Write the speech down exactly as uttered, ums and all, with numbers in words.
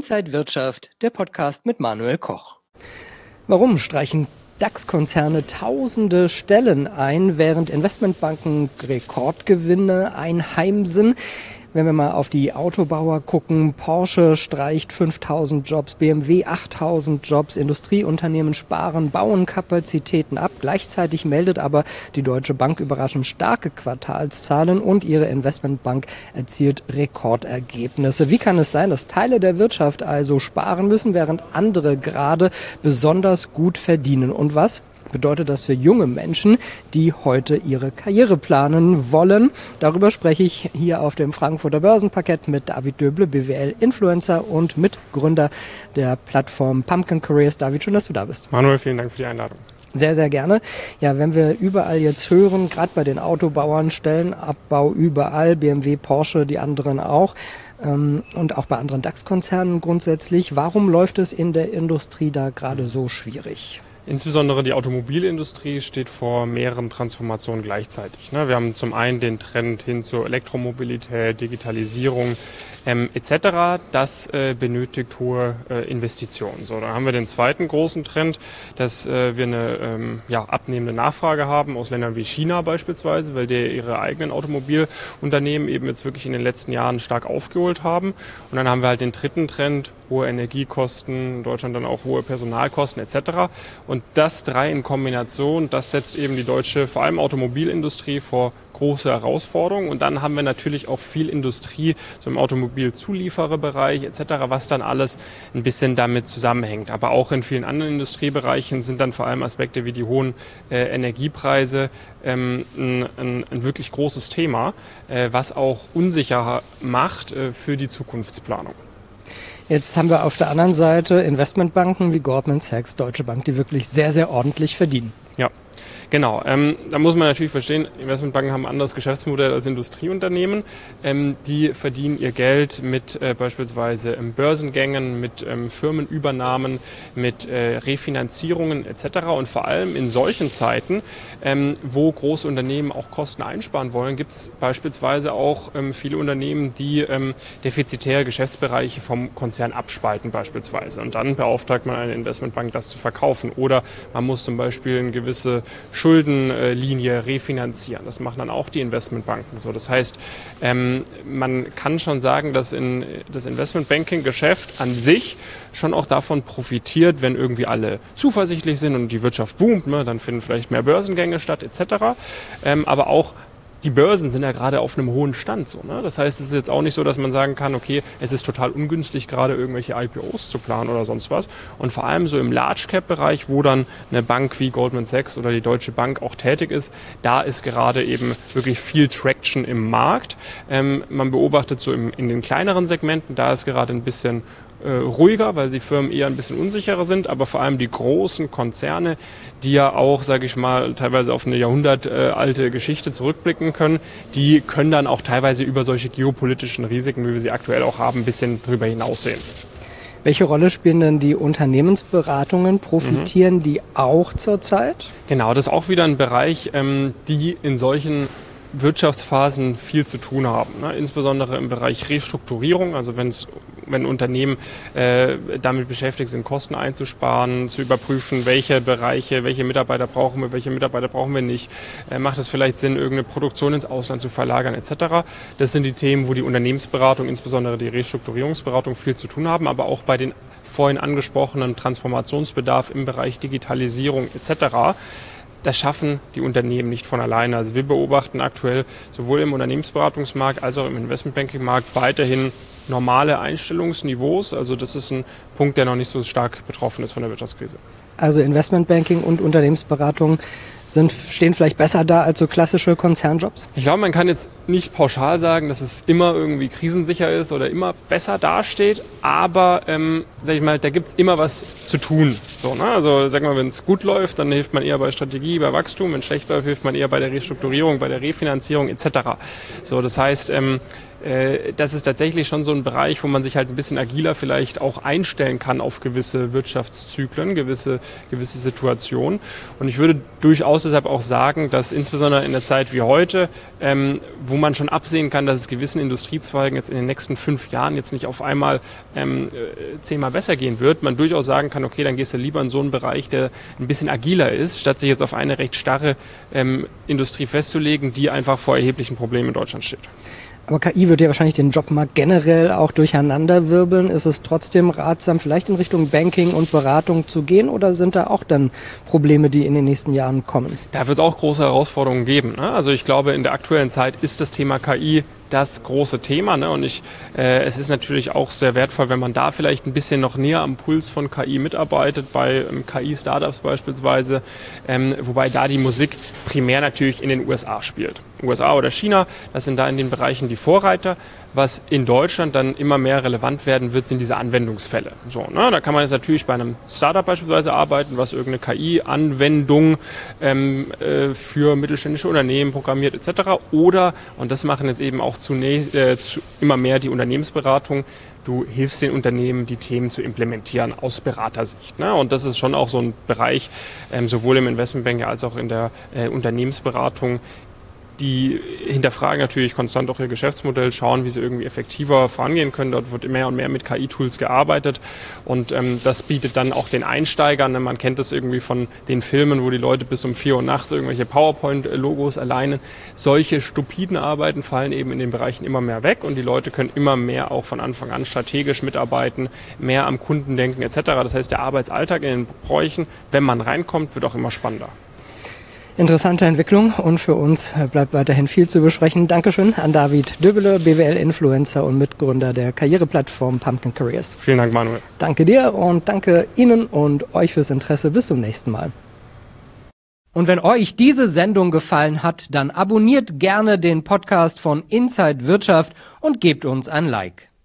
Inside Wirtschaft, der Podcast mit Manuel Koch. Warum streichen DAX-Konzerne tausende Stellen ein, während Investmentbanken Rekordgewinne einheimsen? Wenn wir mal auf die Autobauer gucken, Porsche streicht fünftausend Jobs, B M W achttausend Jobs, Industrieunternehmen sparen, bauen Kapazitäten ab. Gleichzeitig meldet aber die Deutsche Bank überraschend starke Quartalszahlen und ihre Investmentbank erzielt Rekordergebnisse. Wie kann es sein, dass Teile der Wirtschaft also sparen müssen, während andere gerade besonders gut verdienen? Und was bedeutet das für junge Menschen, die heute ihre Karriere planen wollen? Darüber spreche ich hier auf dem Frankfurter Börsenparkett mit David Döble, B W L-Influencer und Mitgründer der Plattform Pumpkin Careers. David, schön, dass du da bist. Manuel, vielen Dank für die Einladung. Sehr, sehr gerne. Ja, wenn wir überall jetzt hören, gerade bei den Autobauern, Stellenabbau überall, B M W, Porsche, die anderen auch, ähm, und auch bei anderen DAX-Konzernen grundsätzlich. Warum läuft es in der Industrie da gerade so schwierig? Insbesondere die Automobilindustrie steht vor mehreren Transformationen gleichzeitig. Wir haben zum einen den Trend hin zur Elektromobilität, Digitalisierung ähm, et cetera. Das äh, benötigt hohe äh, Investitionen. So, dann haben wir den zweiten großen Trend, dass äh, wir eine ähm, ja, abnehmende Nachfrage haben aus Ländern wie China beispielsweise, weil die ihre eigenen Automobilunternehmen eben jetzt wirklich in den letzten Jahren stark aufgeholt haben. Und dann haben wir halt den dritten Trend, hohe Energiekosten, in Deutschland dann auch hohe Personalkosten et cetera. Und das drei in Kombination, das setzt eben die deutsche, vor allem Automobilindustrie, vor große Herausforderungen. Und dann haben wir natürlich auch viel Industrie, so im Automobilzuliefererbereich et cetera, was dann alles ein bisschen damit zusammenhängt. Aber auch in vielen anderen Industriebereichen sind dann vor allem Aspekte wie die hohen äh, Energiepreise ähm, ein, ein, ein wirklich großes Thema, äh, was auch unsicher macht äh, für die Zukunftsplanung. Jetzt haben wir auf der anderen Seite Investmentbanken wie Goldman Sachs, Deutsche Bank, die wirklich sehr, sehr ordentlich verdienen. Ja. Genau, ähm, da muss man natürlich verstehen, Investmentbanken haben ein anderes Geschäftsmodell als Industrieunternehmen. Ähm, die verdienen ihr Geld mit äh, beispielsweise ähm, Börsengängen, mit ähm, Firmenübernahmen, mit äh, Refinanzierungen et cetera. Und vor allem in solchen Zeiten, ähm, wo große Unternehmen auch Kosten einsparen wollen, gibt es beispielsweise auch ähm, viele Unternehmen, die ähm, defizitäre Geschäftsbereiche vom Konzern abspalten beispielsweise. Und dann beauftragt man eine Investmentbank, das zu verkaufen. Oder man muss zum Beispiel eine gewisse Schuldenlinie refinanzieren. Das machen dann auch die Investmentbanken so. Das heißt, ähm, man kann schon sagen, dass in das Investmentbanking-Geschäft an sich schon auch davon profitiert, wenn irgendwie alle zuversichtlich sind und die Wirtschaft boomt, ne, dann finden vielleicht mehr Börsengänge statt et cetera. Ähm, aber auch die Börsen sind ja gerade auf einem hohen Stand. So, ne? Das heißt, es ist jetzt auch nicht so, dass man sagen kann, okay, es ist total ungünstig, gerade irgendwelche I P Os zu planen oder sonst was. Und vor allem so im Large-Cap-Bereich, wo dann eine Bank wie Goldman Sachs oder die Deutsche Bank auch tätig ist, da ist gerade eben wirklich viel Traction im Markt. Ähm, man beobachtet so im, in den kleineren Segmenten, da ist gerade ein bisschen äh, ruhiger, weil die Firmen eher ein bisschen unsicherer sind, aber vor allem die großen Konzerne, die ja auch, sage ich mal, teilweise auf eine jahrhundertalte Geschichte zurückblicken können, die können dann auch teilweise über solche geopolitischen Risiken, wie wir sie aktuell auch haben, ein bisschen drüber hinaussehen. Welche Rolle spielen denn die Unternehmensberatungen? Profitieren mhm. die auch zurzeit? Genau, das ist auch wieder ein Bereich, ähm, die in solchen Wirtschaftsphasen viel zu tun haben, ne? Insbesondere im Bereich Restrukturierung, also wenn's, wenn Unternehmen äh, damit beschäftigt sind, Kosten einzusparen, zu überprüfen, welche Bereiche, welche Mitarbeiter brauchen wir, welche Mitarbeiter brauchen wir nicht, äh, macht es vielleicht Sinn, irgendeine Produktion ins Ausland zu verlagern et cetera. Das sind die Themen, wo die Unternehmensberatung, insbesondere die Restrukturierungsberatung viel zu tun haben, aber auch bei den vorhin angesprochenen Transformationsbedarf im Bereich Digitalisierung et cetera. Das schaffen die Unternehmen nicht von alleine. Also wir beobachten aktuell sowohl im Unternehmensberatungsmarkt als auch im Investmentbanking-Markt weiterhin normale Einstellungsniveaus. Also das ist ein Punkt, der noch nicht so stark betroffen ist von der Wirtschaftskrise. Also Investmentbanking und Unternehmensberatung sind, stehen vielleicht besser da als so klassische Konzernjobs? Ich glaube, man kann jetzt nicht pauschal sagen, dass es immer irgendwie krisensicher ist oder immer besser dasteht, aber ähm, sag ich mal, da gibt's immer was zu tun. So, ne? Also sag mal, wenn es gut läuft, dann hilft man eher bei Strategie, bei Wachstum, wenn es schlecht läuft, hilft man eher bei der Restrukturierung, bei der Refinanzierung et cetera. So, das heißt, ähm, äh, das ist tatsächlich schon so ein Bereich, wo man sich halt ein bisschen agiler vielleicht auch einstellen kann auf gewisse Wirtschaftszyklen, gewisse, gewisse Situationen. Und ich würde durchaus deshalb auch sagen, dass insbesondere in der Zeit wie heute, ähm, wo man schon absehen kann, dass es gewissen Industriezweigen jetzt in den nächsten fünf Jahren jetzt nicht auf einmal ähm, zehnmal besser gehen wird, man durchaus sagen kann, okay, dann gehst du lieber in so einen Bereich, der ein bisschen agiler ist, statt sich jetzt auf eine recht starre ähm, Industrie festzulegen, die einfach vor erheblichen Problemen in Deutschland steht. Aber K I wird ja wahrscheinlich den Jobmarkt generell auch durcheinanderwirbeln. Ist es trotzdem ratsam, vielleicht in Richtung Banking und Beratung zu gehen, oder sind da auch dann Probleme, die in den nächsten Jahren kommen? Da wird es auch große Herausforderungen geben, ne? Also ich glaube, in der aktuellen Zeit ist das Thema K I das große Thema, ne? Und ich, äh, es ist natürlich auch sehr wertvoll, wenn man da vielleicht ein bisschen noch näher am Puls von K I mitarbeitet, bei ähm, K I-Startups beispielsweise, ähm, wobei da die Musik primär natürlich in den U S A spielt. U S A oder China, das sind da in den Bereichen die Vorreiter. Was in Deutschland dann immer mehr relevant werden wird, sind diese Anwendungsfälle. So, ne? Da kann man jetzt natürlich bei einem Startup beispielsweise arbeiten, was irgendeine K I-Anwendung ähm, äh, für mittelständische Unternehmen programmiert et cetera. Oder, und das machen jetzt eben auch zunächst, äh, zu, immer mehr die Unternehmensberatung, du hilfst den Unternehmen, die Themen zu implementieren aus Beratersicht. Ne? Und das ist schon auch so ein Bereich, ähm, sowohl im Investmentbanking als auch in der äh, Unternehmensberatung. Die hinterfragen natürlich konstant auch ihr Geschäftsmodell, schauen, wie sie irgendwie effektiver vorangehen können. Dort wird mehr und mehr mit K I-Tools gearbeitet und ähm, das bietet dann auch den Einsteigern, ne? Man kennt das irgendwie von den Filmen, wo die Leute bis um vier Uhr nachts irgendwelche PowerPoint-Logos erleinen. Solche stupiden Arbeiten fallen eben in den Bereichen immer mehr weg und die Leute können immer mehr auch von Anfang an strategisch mitarbeiten, mehr am Kunden denken et cetera. Das heißt, der Arbeitsalltag in den Bräuchen, wenn man reinkommt, wird auch immer spannender. Interessante Entwicklung und für uns bleibt weiterhin viel zu besprechen. Dankeschön an David Döbele, B W L-Influencer und Mitgründer der Karriereplattform Pumpkin Careers. Vielen Dank, Manuel. Danke dir und danke Ihnen und euch fürs Interesse. Bis zum nächsten Mal. Und wenn euch diese Sendung gefallen hat, dann abonniert gerne den Podcast von Inside Wirtschaft und gebt uns ein Like.